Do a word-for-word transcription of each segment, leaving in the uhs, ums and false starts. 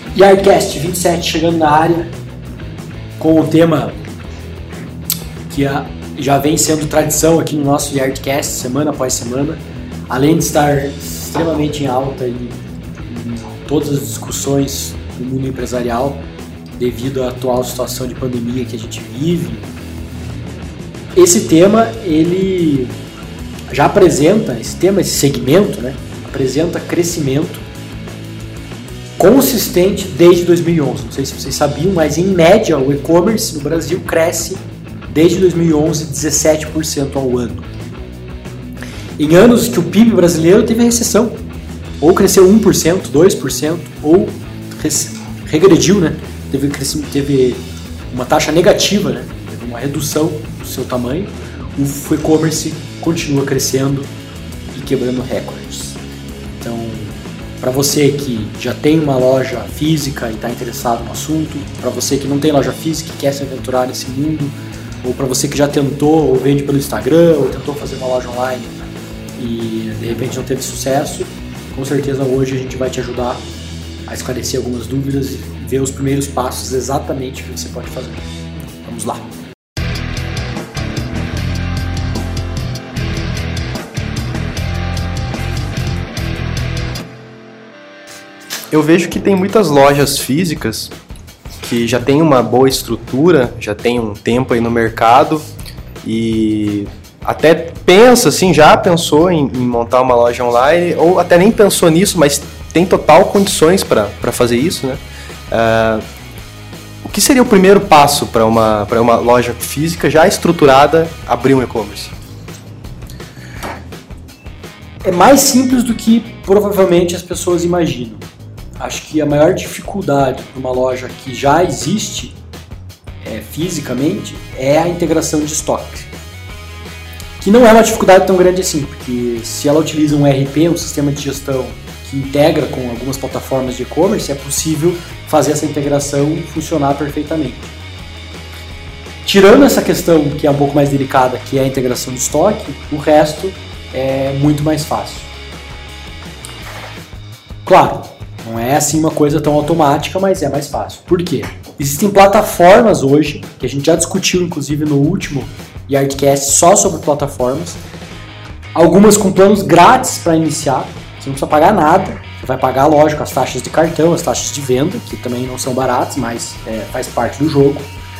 Yardcast vinte e sete chegando na área com o tema que já vem sendo tradição aqui no nosso Yardcast, semana após semana, além de estar extremamente em alta em, em todas as discussões do mundo empresarial devido à atual situação de pandemia que a gente vive. Esse tema, ele já apresenta, esse tema, esse segmento, né, apresenta crescimento consistente desde dois mil e onze. Não sei se vocês sabiam, mas em média o e-commerce no Brasil cresce desde dois mil e onze dezessete por cento ao ano. Em anos que o P I B brasileiro teve recessão, ou cresceu um por cento, dois por cento, ou regrediu, né? Teve, teve uma taxa negativa, né? Teve uma redução do seu tamanho. O e-commerce continua crescendo e quebrando recordes. Então, para você que já tem uma loja física e está interessado no assunto, para você que não tem loja física e quer se aventurar nesse mundo, ou para você que já tentou ou vende pelo Instagram, ou tentou fazer uma loja online e de repente não teve sucesso, com certeza hoje a gente vai te ajudar a esclarecer algumas dúvidas e ver os primeiros passos exatamente que você pode fazer. Vamos lá! Eu vejo que tem muitas lojas físicas que já tem uma boa estrutura, já tem um tempo aí no mercado e até pensa, assim, já pensou em, em montar uma loja online, ou até nem pensou nisso, mas tem total condições para fazer isso, né? Uh, o que seria o primeiro passo para uma, para uma loja física já estruturada abrir um e-commerce? É mais simples do que provavelmente as pessoas imaginam. Acho que a maior dificuldade para uma loja que já existe é, fisicamente é a integração de estoque. Que não é uma dificuldade tão grande assim, porque se ela utiliza um E R P, um sistema de gestão que integra com algumas plataformas de e-commerce, é possível fazer essa integração funcionar perfeitamente. Tirando essa questão que é um pouco mais delicada, que é a integração de estoque, o resto é muito mais fácil. Claro, não é assim uma coisa tão automática, mas é mais fácil. Por quê? Existem plataformas hoje, que a gente já discutiu inclusive no último Yardcast só sobre plataformas, algumas com planos grátis para iniciar, você não precisa pagar nada, você vai pagar, lógico, as taxas de cartão, as taxas de venda, que também não são baratas, mas é, faz parte do jogo,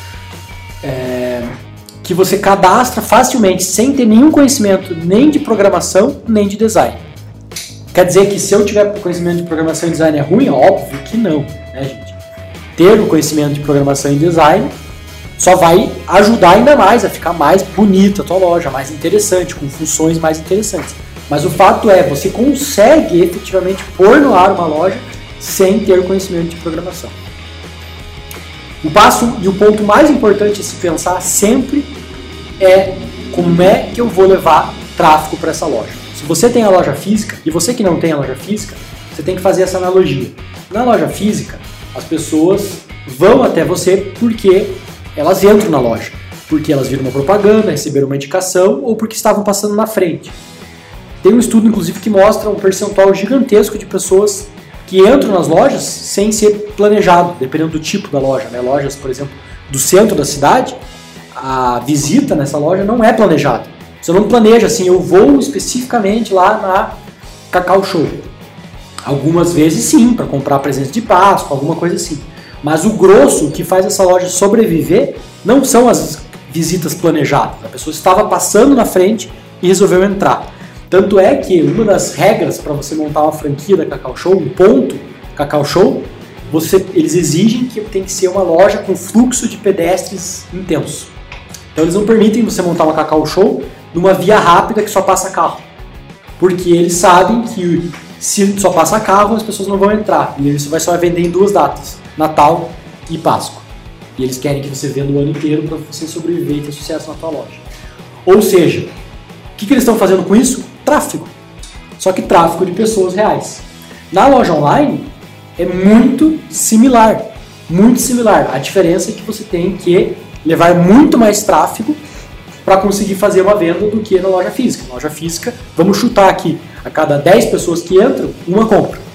é, que você cadastra facilmente, sem ter nenhum conhecimento nem de programação, nem de design. Quer dizer que se eu tiver conhecimento de programação e design é ruim? Óbvio que não, né, gente? Ter o conhecimento de programação e design só vai ajudar ainda mais a ficar mais bonita a tua loja, mais interessante, com funções mais interessantes. Mas o fato é, você consegue efetivamente pôr no ar uma loja sem ter conhecimento de programação. O passo e o ponto mais importante a se pensar sempre é como é que eu vou levar tráfego para essa loja. Se você tem a loja física, e você que não tem a loja física, você tem que fazer essa analogia. Na loja física, as pessoas vão até você porque elas entram na loja, porque elas viram uma propaganda, receberam uma indicação ou porque estavam passando na frente. Tem um estudo, inclusive, que mostra um percentual gigantesco de pessoas que entram nas lojas sem ser planejado, dependendo do tipo da loja, né? Lojas, por exemplo, do centro da cidade, a visita nessa loja não é planejada. Você não planeja assim, eu vou especificamente lá na Cacau Show. Algumas vezes sim, para comprar presente de Páscoa, alguma coisa assim. Mas o grosso que faz essa loja sobreviver não são as visitas planejadas. A pessoa estava passando na frente e resolveu entrar. Tanto é que uma das regras para você montar uma franquia da Cacau Show, um ponto Cacau Show, você, eles exigem que tem que ser uma loja com fluxo de pedestres intenso. Então eles não permitem você montar uma Cacau Show numa via rápida que só passa carro. Porque eles sabem que se só passa carro, as pessoas não vão entrar. E isso vai só vender em duas datas, Natal e Páscoa. E eles querem que você venda o ano inteiro para você sobreviver e ter sucesso na tua loja. Ou seja, o que, que eles estão fazendo com isso? Tráfego. Só que tráfego de pessoas reais. Na loja online é muito similar. Muito similar. A diferença é que você tem que levar muito mais tráfego para conseguir fazer uma venda do que na loja física. Na loja física, vamos chutar aqui, a cada dez pessoas que entram, uma compra.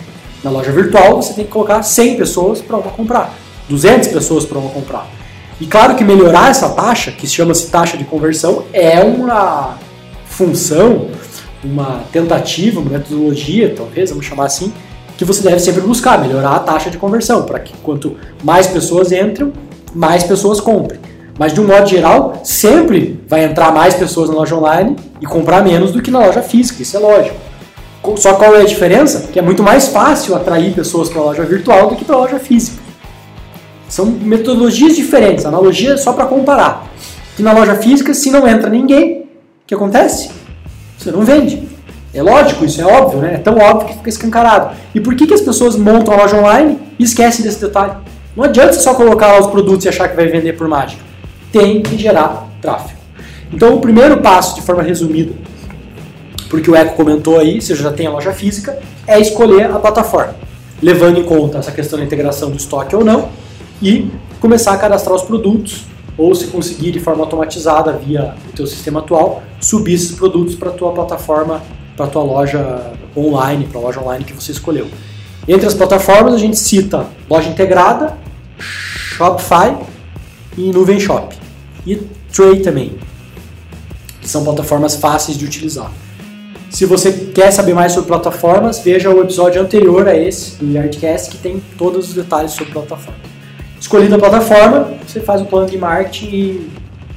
Na loja virtual, você tem que colocar cem pessoas para uma comprar, duzentas pessoas para uma comprar. E claro que melhorar essa taxa, que chama-se taxa de conversão, é uma função, uma tentativa, uma metodologia, talvez, vamos chamar assim, que você deve sempre buscar, melhorar a taxa de conversão, para que quanto mais pessoas entram, mais pessoas comprem. Mas de um modo geral, sempre vai entrar mais pessoas na loja online e comprar menos do que na loja física, isso é lógico. Só qual é a diferença? Que é muito mais fácil atrair pessoas para a loja virtual do que para a loja física. São metodologias diferentes, analogia é só para comparar. Que na loja física, se não entra ninguém, o que acontece? Você não vende. É lógico, isso é óbvio, né? É tão óbvio que fica escancarado. E por que, que as pessoas montam a loja online e esquecem desse detalhe? Não adianta você só colocar lá os produtos e achar que vai vender por mágica. Tem que gerar tráfego. Então o primeiro passo, de forma resumida, porque o Eco comentou aí, você já tem a loja física, é escolher a plataforma, levando em conta essa questão da integração do estoque ou não, e começar a cadastrar os produtos, ou se conseguir de forma automatizada via o teu sistema atual, subir esses produtos para a tua plataforma, para a tua loja online, para a loja online que você escolheu. Entre as plataformas a gente cita loja integrada, Shopify e Nuvem Shop. E Tray também, que são plataformas fáceis de utilizar. Se você quer saber mais sobre plataformas, veja o episódio anterior a esse, do Yardcast, que tem todos os detalhes sobre plataforma. Escolhida a plataforma, você faz o plano de marketing e,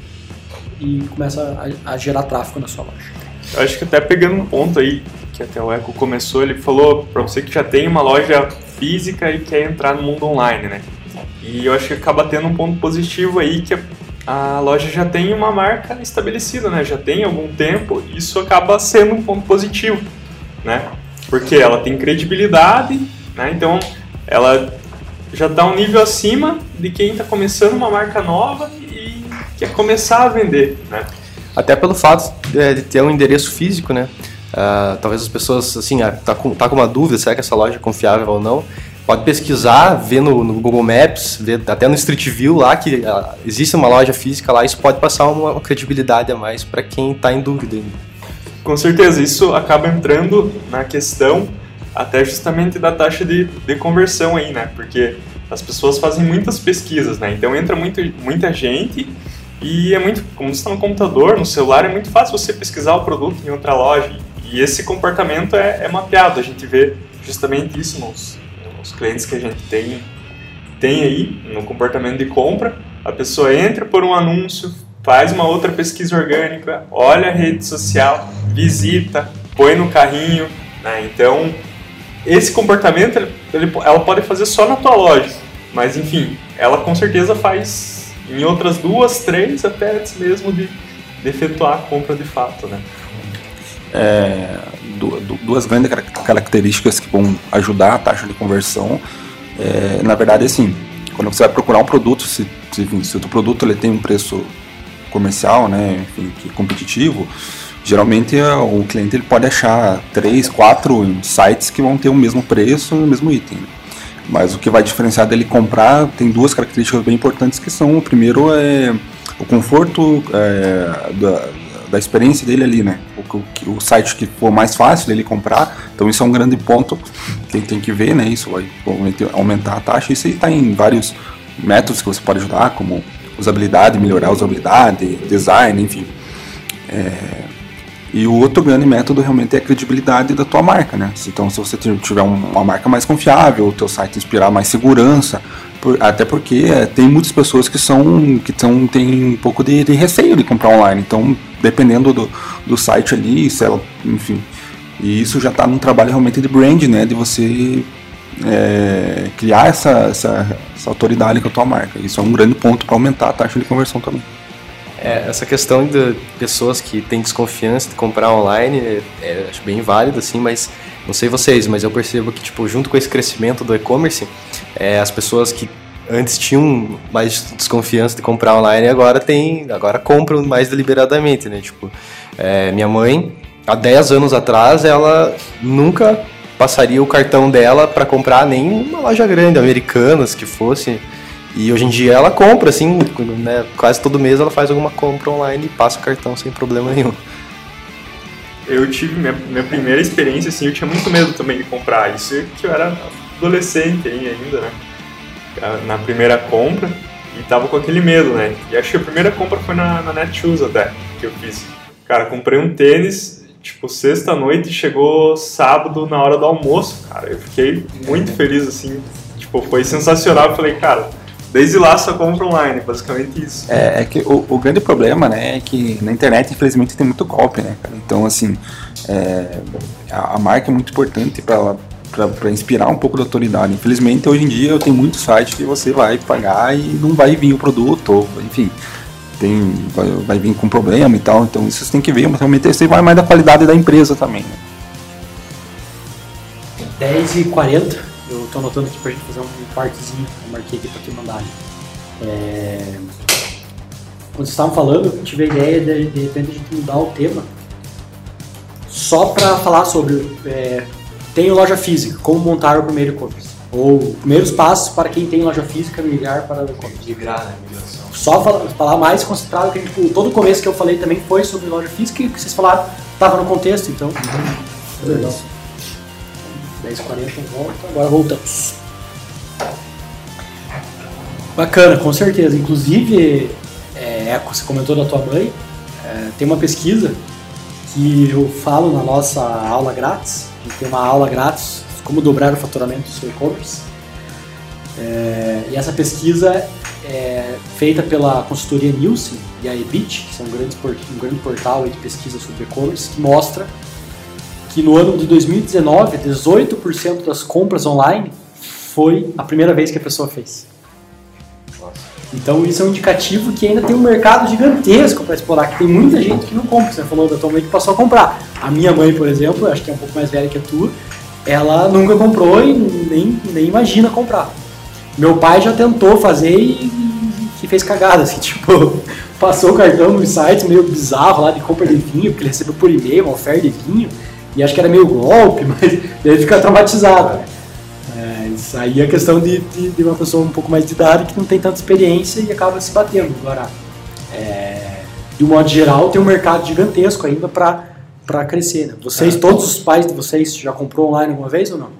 e começa a, a gerar tráfego na sua loja. Eu acho que até pegando um ponto aí, que até o Eco começou, ele falou para você que já tem uma loja física e quer entrar no mundo online, né? E eu acho que acaba tendo um ponto positivo aí, que a loja já tem uma marca estabelecida, né? Já tem algum tempo, isso acaba sendo um ponto positivo, né? Porque ela tem credibilidade, né? Então ela já está um nível acima de quem está começando uma marca nova e quer começar a vender, né? Até pelo fato de ter um endereço físico, né? Uh, talvez as pessoas, assim, uh, tá com, tá com uma dúvida, será que essa loja é confiável ou não? Pode pesquisar, ver no, no Google Maps, ver até no Street View lá que uh, existe uma loja física lá, isso pode passar uma, uma credibilidade a mais para quem está em dúvida. Com certeza, isso acaba entrando na questão até justamente da taxa de, de conversão aí, né? Porque as pessoas fazem muitas pesquisas, né? Então entra muito, muita gente e é muito, como você está no computador, no celular, é muito fácil você pesquisar o produto em outra loja. E esse comportamento é, é mapeado, a gente vê justamente isso nos, nos clientes que a gente tem, tem aí, no comportamento de compra. A pessoa entra por um anúncio, faz uma outra pesquisa orgânica, olha a rede social, visita, põe no carrinho, né? Então, esse comportamento ele, ela pode fazer só na tua loja, mas enfim, ela com certeza faz em outras duas, três, até antes mesmo de, de efetuar a compra de fato, né? É, duas grandes características que vão ajudar a taxa de conversão. É, na verdade, assim, quando você vai procurar um produto, se, se, se o teu produto ele tem um preço comercial, né, enfim, que é competitivo, geralmente o cliente ele pode achar três, quatro sites que vão ter o mesmo preço e o mesmo item. Mas o que vai diferenciar dele comprar tem duas características bem importantes que são: o primeiro é o conforto é, da, da experiência dele ali, né? O, o site que for mais fácil dele comprar, então isso é um grande ponto que ele tem que ver, né? Isso vai aumentar a taxa. Isso aí está em vários métodos que você pode ajudar, como usabilidade, melhorar a usabilidade, design, enfim. É, e o outro grande método realmente é a credibilidade da tua marca, né? Então, se você tiver uma marca mais confiável, o teu site inspirar mais segurança, por, até porque é, tem muitas pessoas que são que são, tem um pouco de, de receio de comprar online. Então, dependendo do, do site ali, se ela, enfim, e isso já está num trabalho realmente de brand, né? De você é, criar essa, essa, essa autoridade com a tua marca. Isso é um grande ponto para aumentar a taxa de conversão também. É, essa questão de pessoas que têm desconfiança de comprar online, é, é, acho bem válido, assim, mas não sei vocês, mas eu percebo que, tipo, junto com esse crescimento do e-commerce, é, as pessoas que antes tinham mais desconfiança de comprar online, agora tem, agora compram mais deliberadamente, né? Tipo, é, minha mãe, há dez anos atrás, ela nunca passaria o cartão dela para comprar nem uma loja grande, Americanas, que fosse. E hoje em dia ela compra, assim, né, quase todo mês ela faz alguma compra online e passa o cartão sem problema nenhum. eu tive minha, minha primeira experiência, assim, eu tinha muito medo também de comprar. Isso que eu era adolescente ainda, né? Na primeira compra, e tava com aquele medo, né? E acho que a primeira compra foi na, na Netshoes até, que eu fiz. Cara, comprei um tênis, tipo, sexta-noite, e chegou sábado na hora do almoço, cara. Eu fiquei muito feliz, assim, tipo, foi sensacional. Eu falei, cara, desde lá só compro online, basicamente isso. É, é que o, o grande problema, né, é que na internet, infelizmente, tem muito golpe, né, cara? Então, assim, é, a, a marca é muito importante para para inspirar um pouco da autoridade. Infelizmente, hoje em dia, eu tenho muitos sites que você vai pagar e não vai vir o produto, ou, enfim, tem, vai, vai vir com problema e tal. Então, isso você tem que ver, mas realmente você vai mais da qualidade da empresa também, né? dez e quarenta, eu tô anotando aqui pra gente fazer um partezinho, eu marquei aqui pra te mandar. É... Quando vocês estavam falando, eu tive a ideia de, de repente, a gente mudar o tema só pra falar sobre é, tenho loja física, como montar o primeiro e-commerce. Ou primeiros passos para quem tem loja física, migrar para o e-commerce. Migrar, né? Migração. Só falar, falar mais concentrado, que tipo, todo o começo que eu falei também foi sobre loja física, e que vocês falaram estava no contexto, então... Legal. dez e quarenta volta, agora voltamos. Bacana, com certeza. Inclusive, é, você comentou da tua mãe, é, tem uma pesquisa que eu falo na nossa aula grátis. A gente tem uma aula grátis, como dobrar o faturamento do seu e-commerce. É, e essa pesquisa é feita pela consultoria Nielsen e a Ebit, que são um grande, um grande portal de pesquisa sobre e-commerce, que mostra que no ano de dois mil e dezenove, dezoito por cento das compras online foi a primeira vez que a pessoa fez. Então isso é um indicativo que ainda tem um mercado gigantesco para explorar, que tem muita gente que não compra. Você falou da tua mãe que passou a comprar. A minha mãe, por exemplo, acho que é um pouco mais velha que a tua, ela nunca comprou e nem, nem imagina comprar. Meu pai já tentou fazer e, e fez cagada, assim, tipo, passou o cartão no site meio bizarro lá de compra de vinho, porque ele recebeu por e-mail uma oferta de vinho, e acho que era meio golpe, mas daí ele fica traumatizado. É, isso aí é questão de, de, de uma pessoa um pouco mais de idade que não tem tanta experiência e acaba se batendo. Agora, é, de um modo geral, tem um mercado gigantesco ainda para para crescer, né? Vocês, todos os pais de vocês já comprou online alguma vez ou não?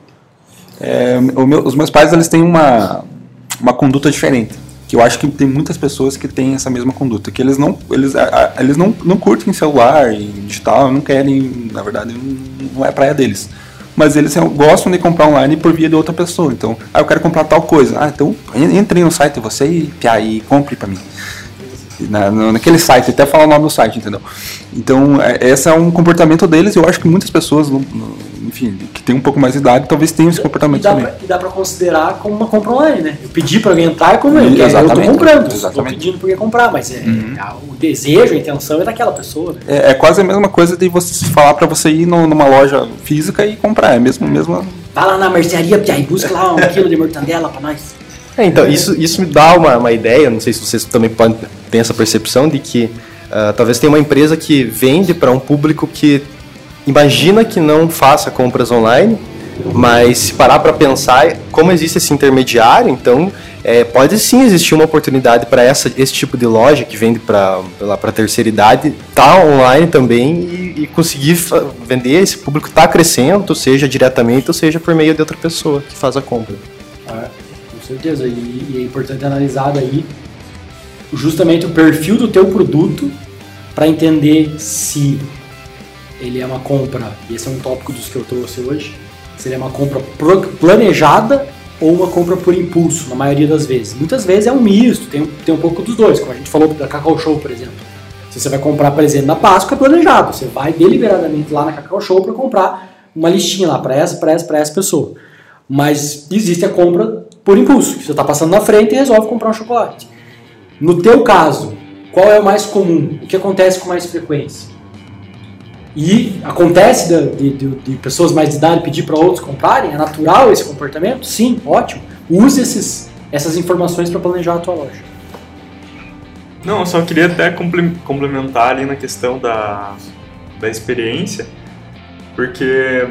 É, o meu, os meus pais, eles têm uma, uma conduta diferente, que eu acho que tem muitas pessoas que têm essa mesma conduta, que eles não, eles, a, a, eles não, não curtem celular e digital, não querem, na verdade, não, não é praia deles. Mas eles gostam de comprar online por via de outra pessoa. Então, ah, eu quero comprar tal coisa. Ah, então entre no site você e, pia, e compre pra mim. Na, naquele site, até falar o nome do site, entendeu? Então, é, esse é um comportamento deles e eu acho que muitas pessoas, no, no, enfim, que tem um pouco mais de idade, talvez tenham esse comportamento e dá também. Pra, e dá pra considerar como uma compra online, né? Eu pedi pra alguém entrar e como eu, eu tô comprando, exatamente. tô pedindo porque comprar, mas é, uhum. o desejo, a intenção é daquela pessoa, né? É, é quase a mesma coisa de você falar pra você ir no, numa loja física e comprar, é mesmo, mesmo... Vai lá na mercearia, Pia, e busca lá um quilo de mortandela pra nós. É, então, isso, isso me dá uma, uma ideia, não sei se vocês também podem ter essa percepção, de que uh, talvez tenha uma empresa que vende para um público que imagina que não faça compras online, mas se parar para pensar, como existe esse intermediário, então é, pode sim existir uma oportunidade para esse tipo de loja que vende para a terceira idade, tá online também e, e conseguir vender, esse público está crescendo, seja diretamente ou seja por meio de outra pessoa que faz a compra. Ah, com certeza, e, e é importante analisar daí justamente o perfil do teu produto para entender se ele é uma compra, e esse é um tópico dos que eu trouxe hoje, se ele é uma compra planejada ou uma compra por impulso, na maioria das vezes. Muitas vezes é um misto, tem, tem um pouco dos dois, como a gente falou da Cacau Show, por exemplo. Se você vai comprar presente na Páscoa, é planejado, você vai deliberadamente lá na Cacau Show para comprar uma listinha lá para essa, para essa, para essa pessoa. Mas existe a compra por impulso, que você está passando na frente e resolve comprar um chocolate. No teu caso, qual é o mais comum? O que acontece com mais frequência? E acontece de, de, de pessoas mais de idade pedir para outros comprarem? É natural esse comportamento? Sim, ótimo. Use esses, essas informações para planejar a tua loja. Não, eu só queria até complementar ali na questão da, da experiência, porque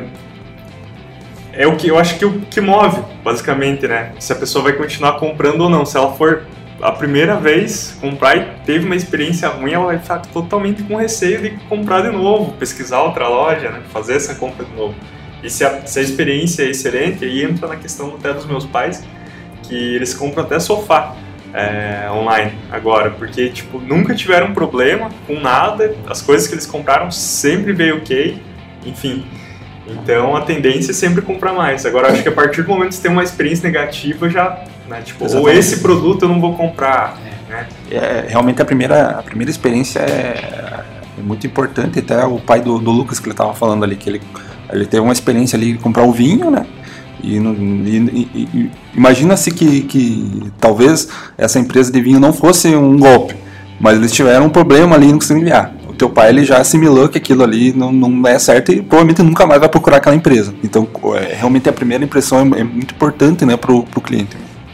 é o que eu acho que o que move, basicamente, né? Se a pessoa vai continuar comprando ou não. Se ela for a primeira vez comprar e teve uma experiência ruim, ela vai ficar totalmente com receio de comprar de novo, pesquisar outra loja, né? Fazer essa compra de novo. E se a, se a experiência é excelente, aí entra na questão até dos meus pais, que eles compram até sofá é, online agora, porque tipo, nunca tiveram problema com nada, as coisas que eles compraram sempre veio ok, enfim. Então a tendência é sempre comprar mais. Agora acho que a partir do momento que você tem uma experiência negativa, já, né, tipo, ou esse produto eu não vou comprar. É, né? é, realmente a primeira, a primeira experiência é, é muito importante. Até o pai do, do Lucas que ele estava falando ali, que ele, ele teve uma experiência ali de comprar o vinho, né? E, e, e, e imagina-se que, que talvez essa empresa de vinho não fosse um golpe, mas eles tiveram um problema ali no familiar. O teu pai ele já assimilou que aquilo ali não, não é certo e provavelmente nunca mais vai procurar aquela empresa. Então, é, realmente a primeira impressão é, é muito importante, né, para o cliente.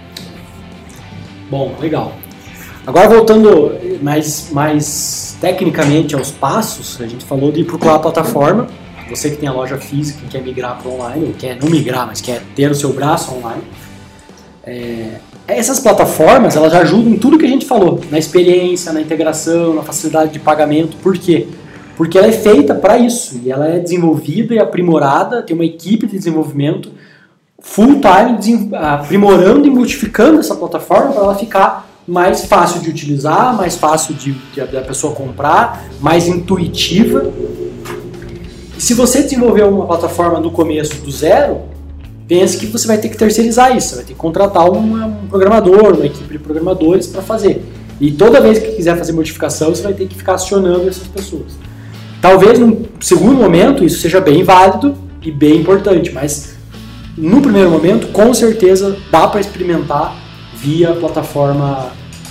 Bom, legal. Agora voltando mais, mais tecnicamente aos passos, a gente falou de procurar a plataforma. Você que tem a loja física e quer migrar para online, ou quer não migrar, mas quer ter o seu braço online. É, essas plataformas, elas já ajudam em tudo que a gente falou, na experiência, na integração, na facilidade de pagamento. Por quê? Porque ela é feita para isso, e ela é desenvolvida e aprimorada, tem uma equipe de desenvolvimento full time, aprimorando e modificando essa plataforma para ela ficar mais fácil de utilizar, mais fácil de, de a pessoa comprar, mais intuitiva. E se você desenvolver uma plataforma no começo do zero, pense que você vai ter que terceirizar isso, você vai ter que contratar uma, um programador, uma equipe de programadores para fazer. E toda vez que quiser fazer modificação, você vai ter que ficar acionando essas pessoas. Talvez num segundo momento isso seja bem válido e bem importante, mas no primeiro momento, com certeza, dá para experimentar via plataforma,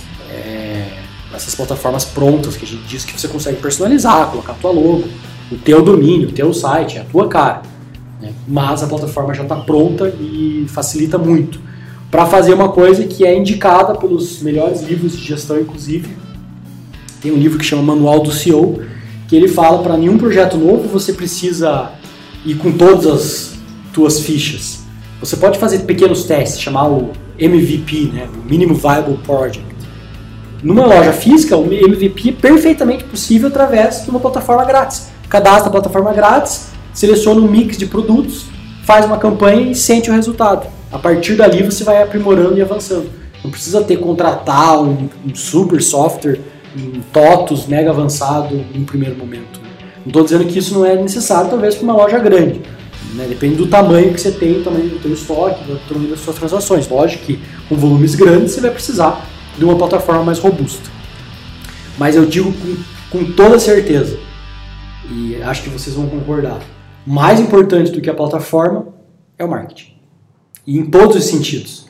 é, essas plataformas prontas que a gente diz que você consegue personalizar, colocar a tua logo, o teu domínio, o teu site, a tua cara. Né? Mas a plataforma já está pronta e facilita muito para fazer uma coisa que é indicada pelos melhores livros de gestão, inclusive. Tem um livro que chama Manual do C E O, que ele fala para nenhum projeto novo você precisa ir com todas as tuas fichas. Você pode fazer pequenos testes, chamar o M V P, né? o Minimum Viable Project. Numa loja física, o M V P é perfeitamente possível através de uma plataforma grátis. Cadastra a plataforma grátis, seleciona um mix de produtos, faz uma campanha e sente o resultado. A partir dali você vai aprimorando e avançando. Não precisa ter contratar um, um super software, um TOTOS mega avançado em primeiro momento. Não estou dizendo que isso não é necessário, talvez para uma loja grande. Né? Depende do tamanho que você tem, do tamanho do seu estoque, do tamanho das suas transações. Lógico que com volumes grandes você vai precisar de uma plataforma mais robusta. Mas eu digo com, com toda certeza, e acho que vocês vão concordar, mais importante do que a plataforma é o marketing. E em todos os sentidos.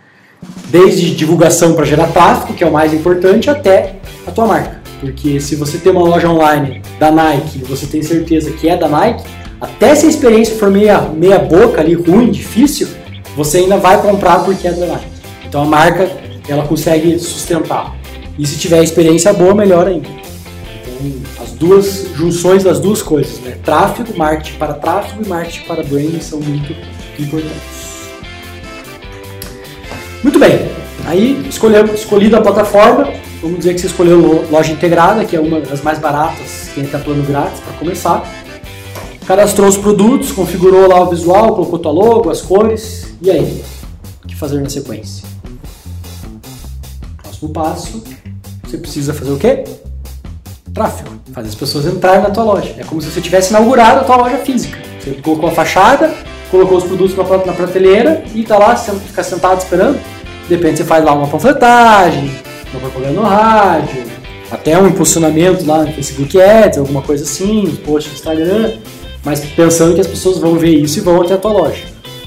Desde divulgação para gerar tráfego, que é o mais importante, até a tua marca. Porque se você tem uma loja online da Nike e você tem certeza que é da Nike, até se a experiência for meia, meia boca ali, ruim, difícil, você ainda vai comprar porque é da Nike. Então a marca, ela consegue sustentar. E se tiver experiência boa, melhor ainda. Então as duas junções das duas coisas, né? Tráfego, marketing para tráfego e marketing para branding são muito importantes. Muito bem, aí escolhemos, escolhida a plataforma, vamos dizer que você escolheu loja integrada, que é uma das mais baratas, tem até plano grátis para começar. Cadastrou os produtos, configurou lá o visual, colocou tua logo, as cores, e aí? O que fazer na sequência? Próximo passo, você precisa fazer o quê? Tráfego, fazer as pessoas entrarem na tua loja. É como se você tivesse inaugurado a tua loja física. Você colocou a fachada, colocou os produtos na, na prateleira e tá lá, você fica sentado esperando. De repente você faz lá uma panfletagem, uma propaganda no rádio, até um impulsionamento lá no Facebook Ads, alguma coisa assim, post no Instagram, mas pensando que as pessoas vão ver isso e vão até a tua loja.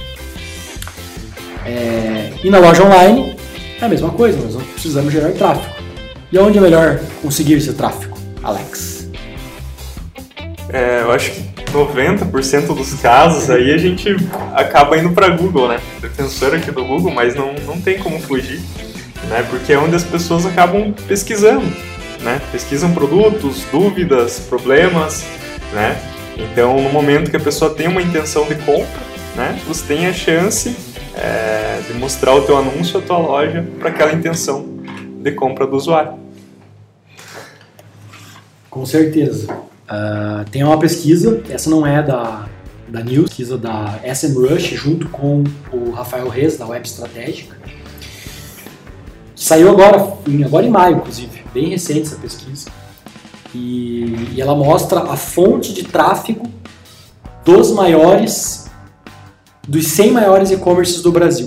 É, e na loja online é a mesma coisa, nós precisamos gerar tráfego. E onde é melhor conseguir esse tráfego, Alex? É, eu acho que noventa por cento dos casos aí a gente acaba indo para Google, né? Defensor aqui do Google, mas não, não tem como fugir, né? Porque é onde as pessoas acabam pesquisando, né? Pesquisam produtos, dúvidas, problemas, né? Então, no momento que a pessoa tem uma intenção de compra, né? Você tem a chance é, de mostrar o teu anúncio, a tua loja para aquela intenção de compra do usuário. Com certeza. Uh, tem uma pesquisa, essa não é da, da News, pesquisa da SEMrush, junto com o Rafael Reis, da Web Estratégica, que saiu agora, em, agora em maio, inclusive, bem recente essa pesquisa, e, e ela mostra a fonte de tráfego dos maiores, dos cem maiores e-commerces do Brasil.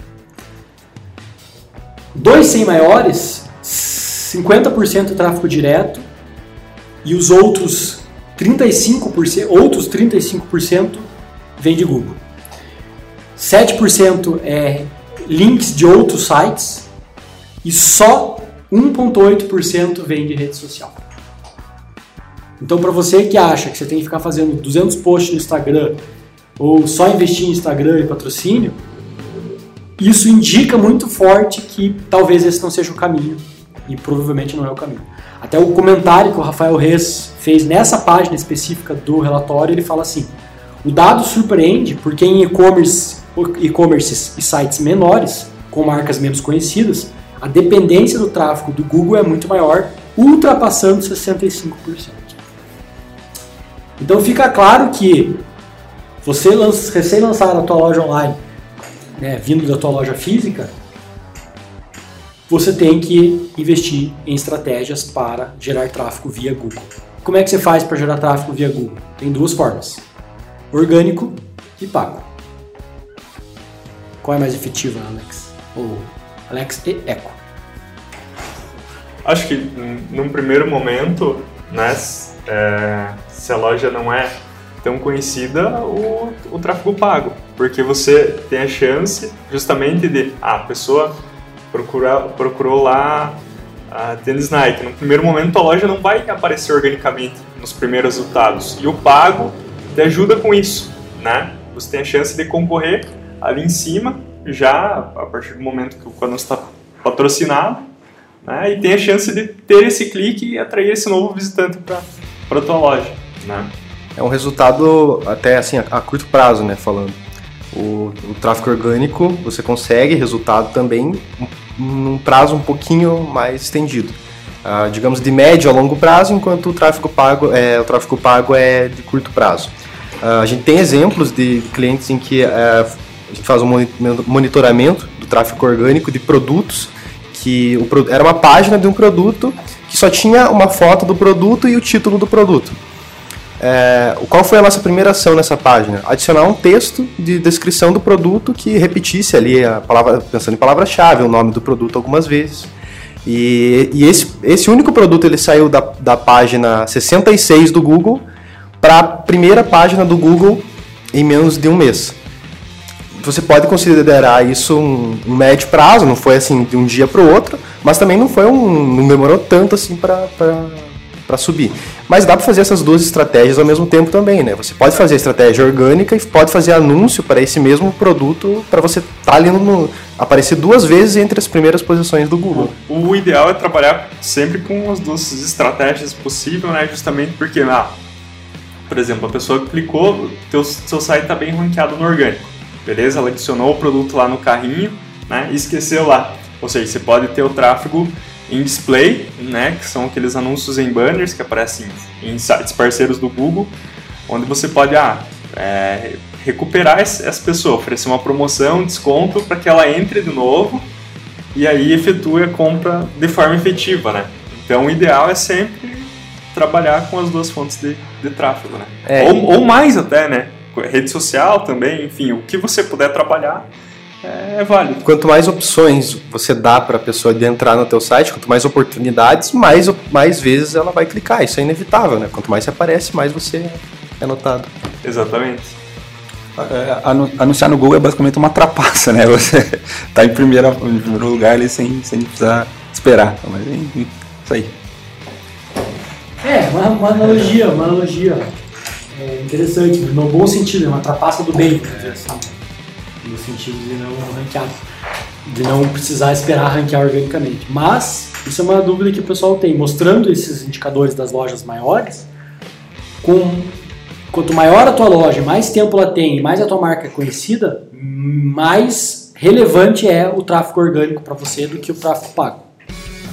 Dos cem maiores, cinquenta por cento é tráfego direto, e os outros trinta e cinco por cento, outros trinta e cinco por cento vem de Google. sete por cento é links de outros sites e só um vírgula oito por cento vem de rede social. Então, para você que acha que você tem que ficar fazendo duzentos posts no Instagram ou só investir em Instagram e patrocínio, isso indica muito forte que talvez esse não seja o caminho e provavelmente não é o caminho. Até o comentário que o Rafael Reis fez nessa página específica do relatório, ele fala assim: o dado surpreende porque em e-commerce, e-commerces e sites menores, com marcas menos conhecidas, a dependência do tráfego do Google é muito maior, ultrapassando sessenta e cinco por cento. Então fica claro que você recém-lançar a tua loja online, né, vindo da tua loja física, você tem que investir em estratégias para gerar tráfego via Google. Como é que você faz para gerar tráfego via Google? Tem duas formas: orgânico e pago. Qual é mais efetiva, Alex? Ou Alex e Eco? Acho que num primeiro momento, né, é, se a loja não é tão conhecida, o, o tráfego pago, porque você tem a chance justamente de ah, a pessoa Procura, procurou lá a tênis Nike. No primeiro momento a loja não vai aparecer organicamente nos primeiros resultados. E o pago te ajuda com isso, né? Você tem a chance de concorrer ali em cima, já a partir do momento que o anúncio está patrocinado, né? E tem a chance de ter esse clique e atrair esse novo visitante para a tua loja, né? É um resultado até assim a, a curto prazo, né? Falando. O, o tráfego orgânico, você consegue resultado também num prazo um pouquinho mais estendido. Uh, digamos de médio a longo prazo, enquanto o tráfego pago é, o tráfego pago é de curto prazo. Uh, a gente tem exemplos de clientes em que uh, a gente faz um monitoramento do tráfego orgânico de produtos, que o, era uma página de um produto que só tinha uma foto do produto e o título do produto. É, qual foi a nossa primeira ação nessa página? Adicionar um texto de descrição do produto que repetisse ali a palavra, pensando em palavra-chave, o nome do produto algumas vezes. E, e esse, esse único produto ele saiu da, da página sessenta e seis do Google para a primeira página do Google em menos de um mês. Você pode considerar isso um, um médio prazo, não foi assim de um dia para o outro, mas também não foi um, não demorou tanto assim para para subir. Mas dá para fazer essas duas estratégias ao mesmo tempo também, né? Você pode fazer a estratégia orgânica e pode fazer anúncio para esse mesmo produto para você estar tá ali no, aparecer duas vezes entre as primeiras posições do Google. O, o ideal é trabalhar sempre com as duas estratégias possíveis, né? Justamente porque, ah, por exemplo, a pessoa clicou, teu, seu site está bem ranqueado no orgânico, beleza? Ela adicionou o produto lá no carrinho, né? E esqueceu lá. Ou seja, você pode ter o tráfego em display, né, que são aqueles anúncios em banners que aparecem em sites parceiros do Google, onde você pode ah, é, recuperar essa pessoa, oferecer uma promoção, desconto para que ela entre de novo e aí efetue a compra de forma efetiva, né? Então o ideal é sempre trabalhar com as duas fontes de, de tráfego, né? É. Ou, ou mais até, né? Rede social também, enfim, o que você puder trabalhar é válido. Quanto mais opções você dá para a pessoa de entrar no teu site, quanto mais oportunidades, mais, mais vezes ela vai clicar. Isso é inevitável, né? Quanto mais você aparece, mais você é notado. Exatamente. É, anunciar no Google é basicamente uma trapaça, né? Você tá em primeiro, em primeiro lugar ali sem, sem precisar esperar. Mas é isso aí. É, uma, uma analogia, uma analogia é interessante, no bom sentido, é uma trapaça do bem, né? Assim, no sentido de não ranquear, de não precisar esperar ranquear organicamente. Mas isso é uma dúvida que o pessoal tem, mostrando esses indicadores das lojas maiores, com, quanto maior a tua loja, mais tempo ela tem e mais a tua marca é conhecida, mais relevante é o tráfego orgânico para você do que o tráfego pago.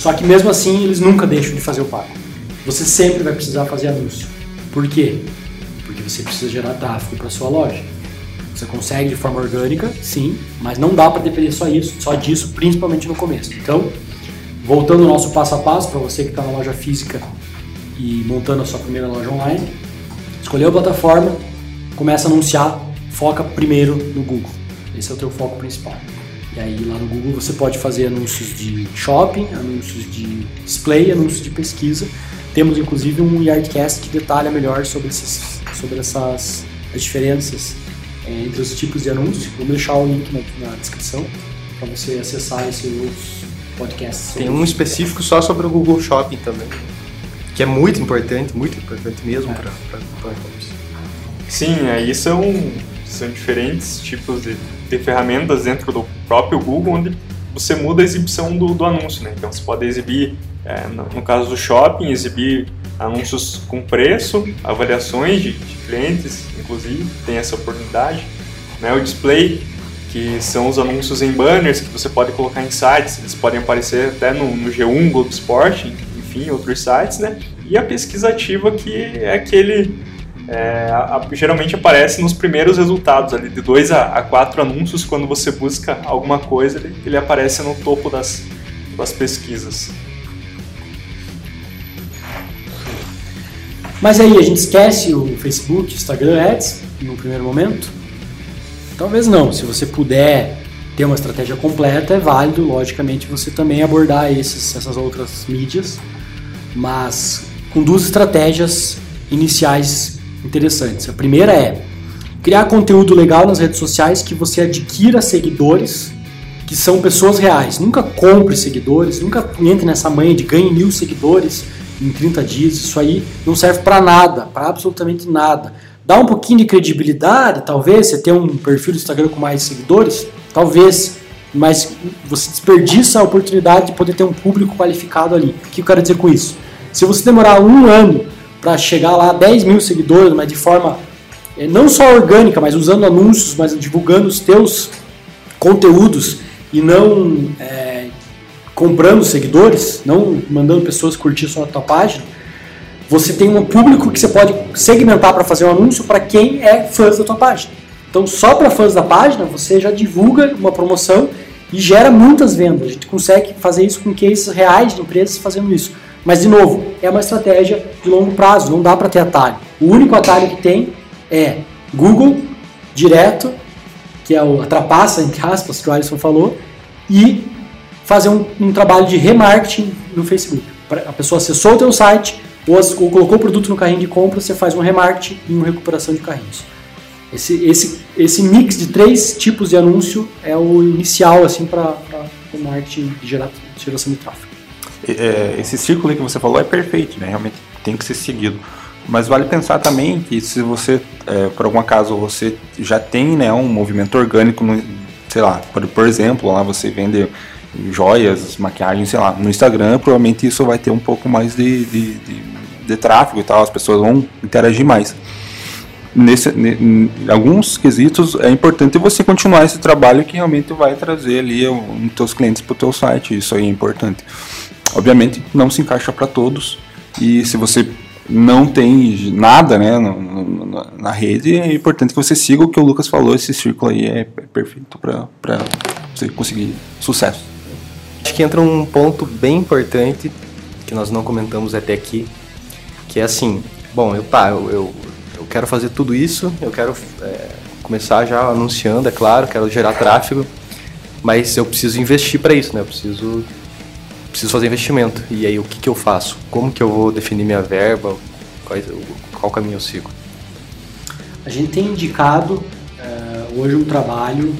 Só que mesmo assim, eles nunca deixam de fazer o pago. Você sempre vai precisar fazer anúncio. Por quê? Porque você precisa gerar tráfego para sua loja. Você consegue de forma orgânica, sim, mas não dá para depender só isso, só disso, principalmente no começo. Então, voltando ao nosso passo a passo, para você que está na loja física e montando a sua primeira loja online, escolheu a plataforma, começa a anunciar, foca primeiro no Google. Esse é o teu foco principal. E aí lá no Google você pode fazer anúncios de shopping, anúncios de display, anúncios de pesquisa. Temos inclusive um Yardcast que detalha melhor sobre, esses, sobre essas as diferenças é, entre os tipos de anúncios. Vou deixar o link na, na descrição para você acessar esses outros podcasts. Tem um específico só sobre o Google Shopping também, que é muito importante, muito importante mesmo é. para e-commerce. Sim, aí são, são diferentes tipos de, de ferramentas dentro do próprio Google, onde você muda a exibição do, do anúncio, né? Então você pode exibir, é, no, no caso do shopping, exibir anúncios com preço, avaliações de, de clientes, inclusive, tem essa oportunidade. Né? O display, que são os anúncios em banners que você pode colocar em sites, eles podem aparecer até no, no G um, Globo Esporte, enfim, outros sites, né? E a pesquisa ativa, que é aquele... É, a, a, geralmente aparece nos primeiros resultados, ali, de dois a quatro anúncios, quando você busca alguma coisa, ele, ele aparece no topo das, das pesquisas. Mas aí, a gente esquece o Facebook, Instagram Ads no primeiro momento? Talvez não. Se você puder ter uma estratégia completa, é válido, logicamente, você também abordar esses, essas outras mídias, mas com duas estratégias iniciais interessantes. A primeira é criar conteúdo legal nas redes sociais que você adquira seguidores que são pessoas reais. Nunca compre seguidores, nunca entre nessa manha de ganhe mil seguidores em trinta dias. Isso aí não serve para nada, para absolutamente nada. Dá um pouquinho de credibilidade, talvez, você ter um perfil do Instagram com mais seguidores, talvez, mas você desperdiça a oportunidade de poder ter um público qualificado ali. O que eu quero dizer com isso? Se você demorar um ano para chegar lá a dez mil seguidores, mas de forma é, não só orgânica, mas usando anúncios, mas divulgando os teus conteúdos e não é, comprando seguidores, não mandando pessoas curtir só a tua página, você tem um público que você pode segmentar para fazer um anúncio para quem é fãs da tua página. Então, só para fãs da página, você já divulga uma promoção e gera muitas vendas. A gente consegue fazer isso com cases reais de empresas fazendo isso. Mas, de novo, é uma estratégia de longo prazo, não dá para ter atalho. O único atalho que tem é Google, direto, que é o, a trapaça, entre aspas, que o Alisson falou, e fazer um, um trabalho de remarketing no Facebook. A pessoa acessou o teu site, ou, ou colocou o produto no carrinho de compra, você faz um remarketing e uma recuperação de carrinhos. Esse, esse, esse mix de três tipos de anúncio é o inicial assim, para o marketing de geração de tráfego. É, esse círculo que você falou é perfeito, né? Realmente tem que ser seguido. Mas vale pensar também que se você, é, por algum acaso, você já tem, né, um movimento orgânico, no, sei lá, por, por exemplo, lá você vende joias, maquiagem, sei lá, no Instagram, provavelmente isso vai ter um pouco mais de, de, de, de tráfego e tal, as pessoas vão interagir mais. Nesse, em alguns quesitos é importante você continuar esse trabalho que realmente vai trazer ali os teus clientes para o teu site, isso aí é importante. Obviamente não se encaixa para todos, e se você não tem nada, né, na, na rede, é importante que você siga o que o Lucas falou, esse círculo aí é perfeito para você conseguir sucesso. Acho que entra um ponto bem importante que nós não comentamos até aqui, que é assim, bom, eu, tá, eu, eu, eu quero fazer tudo isso, eu quero é, começar já anunciando, é claro, quero gerar tráfego, mas eu preciso investir para isso, né, eu preciso... preciso fazer investimento. E aí, o que, que eu faço? Como que eu vou definir minha verba? Qual, qual caminho eu sigo? A gente tem indicado uh, hoje um trabalho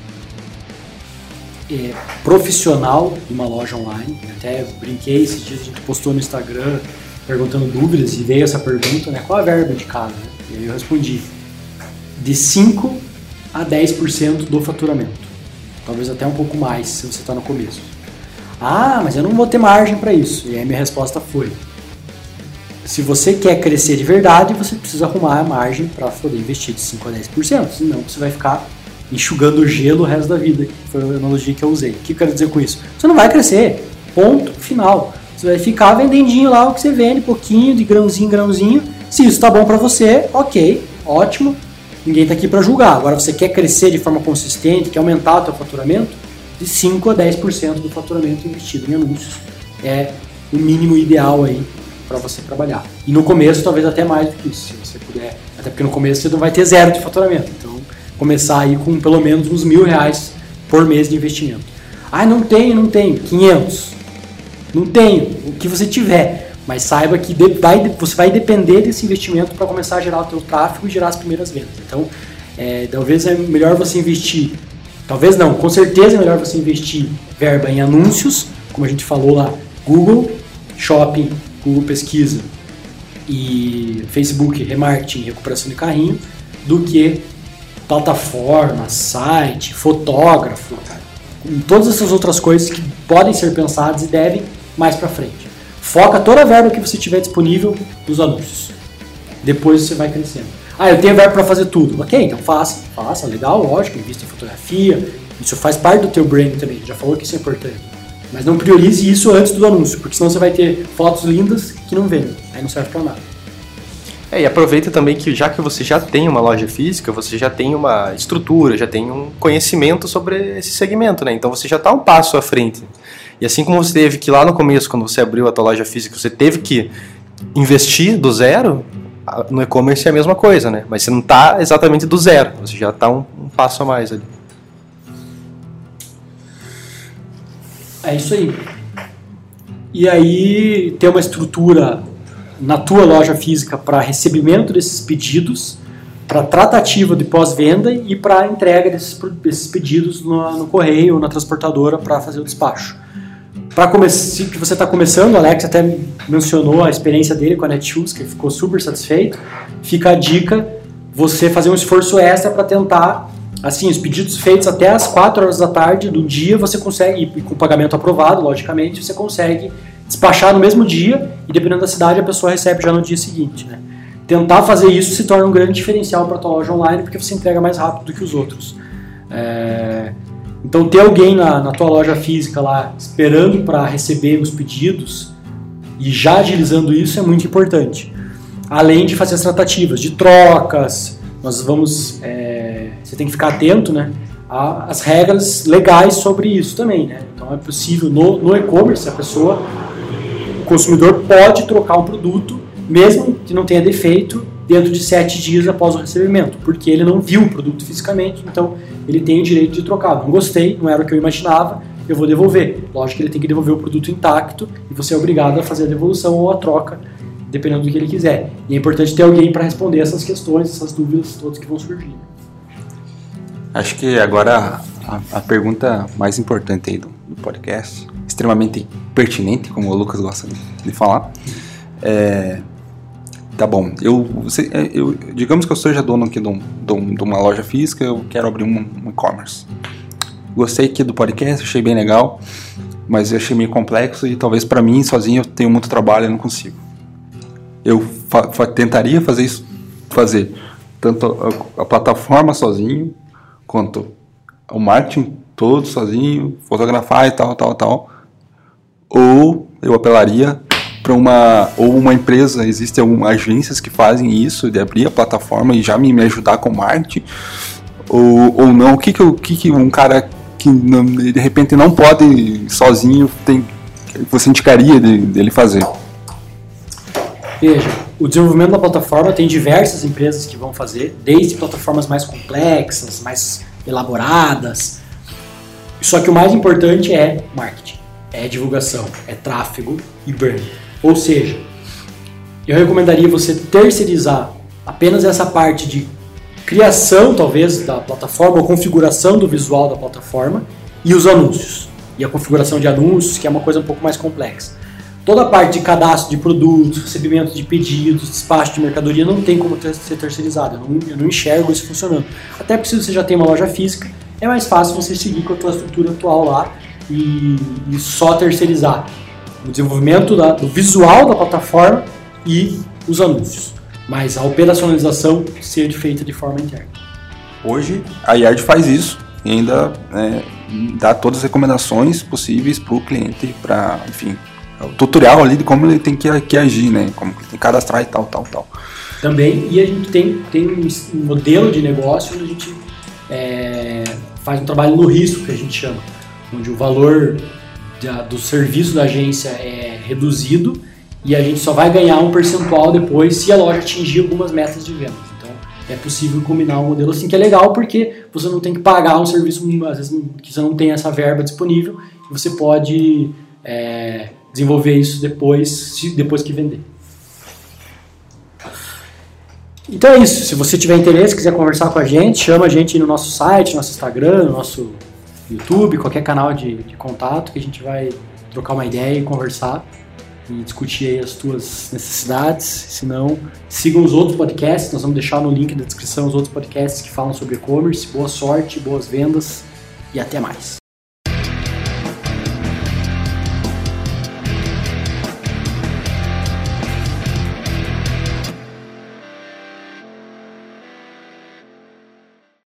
é, profissional de uma loja online. Eu até brinquei esses dias, a gente postou no Instagram perguntando dúvidas e veio essa pergunta, né? Qual a verba indicada? E aí eu respondi de cinco a dez por cento do faturamento. Talvez até um pouco mais se você está no começo. Ah, mas eu não vou ter margem para isso. E aí minha resposta foi: se você quer crescer de verdade, você precisa arrumar a margem para poder investir de cinco a dez por cento. Senão você vai ficar enxugando o gelo o resto da vida. Que foi a analogia que eu usei. O que eu quero dizer com isso? Você não vai crescer. Ponto final. Você vai ficar vendendinho lá o que você vende, pouquinho, de grãozinho em grãozinho. Se isso tá bom para você, ok, ótimo. Ninguém está aqui para julgar. Agora, você quer crescer de forma consistente, quer aumentar o seu faturamento, de cinco a dez por cento do faturamento investido em anúncios é o mínimo ideal aí para você trabalhar. E no começo, talvez até mais do que isso, se você puder. Até porque no começo você não vai ter zero de faturamento. Então, começar aí com pelo menos uns mil reais por mês de investimento. Ah, não tenho, não tenho. quinhentos. Não tenho. O que você tiver. Mas saiba que vai, você vai depender desse investimento para começar a gerar o seu tráfego e gerar as primeiras vendas. Então, é, talvez é melhor você investir, talvez não, com certeza é melhor você investir verba em anúncios, como a gente falou lá, Google, Shopping, Google Pesquisa e Facebook, Remarketing, recuperação de carrinho, do que plataforma, site, fotógrafo, todas essas outras coisas que podem ser pensadas e devem mais para frente. Foca toda a verba que você tiver disponível nos anúncios. Depois você vai crescendo. Ah, eu tenho verba para fazer tudo. Ok, então faça. Faça, legal, lógico. Invista em fotografia. Isso faz parte do teu branding também. Já falou que isso é importante. Mas não priorize isso antes do anúncio, porque senão você vai ter fotos lindas que não vendem. Aí não serve para nada. É, e aproveita também que já que você já tem uma loja física, você já tem uma estrutura, já tem um conhecimento sobre esse segmento, né? Então você já está um passo à frente. E assim como você teve que lá no começo, quando você abriu a tua loja física, você teve que investir do zero, no e-commerce é a mesma coisa, né? Mas você não está exatamente do zero, você já está um, um passo a mais ali. É isso aí. E aí ter uma estrutura na tua loja física para recebimento desses pedidos, para tratativa de pós-venda e para entrega desses, desses pedidos no, no correio ou na transportadora para fazer o despacho. Para começar, que você está começando, o Alex até mencionou a experiência dele com a Netshoes, que ele ficou super satisfeito. Fica a dica, você fazer um esforço extra para tentar, assim, os pedidos feitos até as quatro horas da tarde do dia, você consegue, e com o pagamento aprovado, logicamente, você consegue despachar no mesmo dia e, dependendo da cidade, a pessoa recebe já no dia seguinte, né? Tentar fazer isso se torna um grande diferencial para a tua loja online, porque você entrega mais rápido do que os outros. É... Então, ter alguém na, na tua loja física lá, esperando para receber os pedidos e já agilizando isso é muito importante. Além de fazer as tratativas de trocas, nós vamos... É... Você tem que ficar atento, né, às regras legais sobre isso também, né? Então, é possível, no, no e-commerce, a pessoa, o consumidor pode trocar um produto, mesmo que não tenha defeito, dentro de sete dias após o recebimento, porque ele não viu o produto fisicamente, então ele tem o direito de trocar. Não gostei, não era o que eu imaginava, eu vou devolver. Lógico que ele tem que devolver o produto intacto e você é obrigado a fazer a devolução ou a troca, dependendo do que ele quiser. E é importante ter alguém para responder essas questões, essas dúvidas todas que vão surgir. Acho que agora a, a pergunta mais importante aí do, do podcast, extremamente pertinente, como o Lucas gosta de, de falar, é... Tá bom, eu, você, eu, digamos que eu seja dono aqui de, um, de, um, de uma loja física, eu quero abrir um, um e-commerce. Gostei aqui do podcast, achei bem legal, mas eu achei meio complexo e talvez para mim, sozinho, eu tenho muito trabalho e não consigo. Eu fa- fa- tentaria fazer isso, fazer tanto a, a plataforma sozinho, quanto o marketing todo sozinho, fotografar e tal, tal, tal, ou eu apelaria para uma, ou uma empresa, existem algumas agências que fazem isso, de abrir a plataforma e já me, me ajudar com marketing, ou, ou não, o que que, eu, que que um cara que não, de repente não pode sozinho, tem, você indicaria de, dele fazer? Veja, o desenvolvimento da plataforma tem diversas empresas que vão fazer, desde plataformas mais complexas, mais elaboradas, só que o mais importante é marketing, é divulgação, é tráfego e branding. Ou seja, eu recomendaria você terceirizar apenas essa parte de criação, talvez, da plataforma, ou configuração do visual da plataforma e os anúncios. E a configuração de anúncios, que é uma coisa um pouco mais complexa. Toda a parte de cadastro de produtos, recebimento de pedidos, despacho de mercadoria não tem como ter, ser terceirizado. Eu não, eu não enxergo isso funcionando. Até porque se você já tem uma loja física, é mais fácil você seguir com a tua estrutura atual lá e, e só terceirizar o desenvolvimento da, do visual da plataforma e os anúncios, mas a operacionalização ser feita de forma interna. Hoje a Yard faz isso e ainda é, dar todas as recomendações possíveis para o cliente, para, enfim, o tutorial ali de como ele tem que, que agir, né? Como ele tem que cadastrar e tal, tal, tal. Também, e a gente tem, tem um modelo de negócio onde a gente é, faz um trabalho no risco, que a gente chama, onde o valor da, do serviço da agência é reduzido e a gente só vai ganhar um percentual depois se a loja atingir algumas metas de vendas. Então, é possível combinar um modelo assim, que é legal porque você não tem que pagar um serviço, às vezes que você não tem essa verba disponível, e você pode é, desenvolver isso depois, depois que vender. Então é isso, se você tiver interesse, quiser conversar com a gente, chama a gente no nosso site, no nosso Instagram, no nosso YouTube, qualquer canal de, de contato, que a gente vai trocar uma ideia e conversar e discutir aí as tuas necessidades. Se não, sigam os outros podcasts, nós vamos deixar no link da descrição os outros podcasts que falam sobre e-commerce. Boa sorte, boas vendas e até mais.